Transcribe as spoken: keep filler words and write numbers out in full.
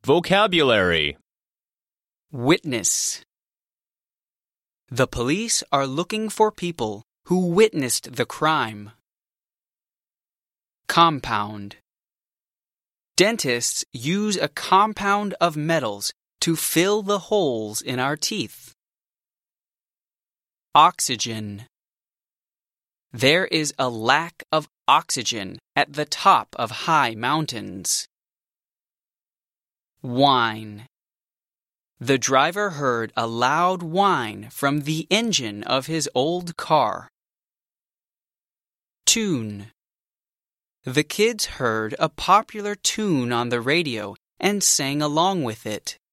Vocabulary. Witness. The police are looking for people who witnessed the crime. Compound. Dentists use a compound of metals to fill the holes in our teeth. Oxygen. There is a lack of oxygen at the top of high mountains. Whine. The driver heard a loud whine from the engine of his old car. Tune. The kids heard a popular tune on the radio and sang along with it.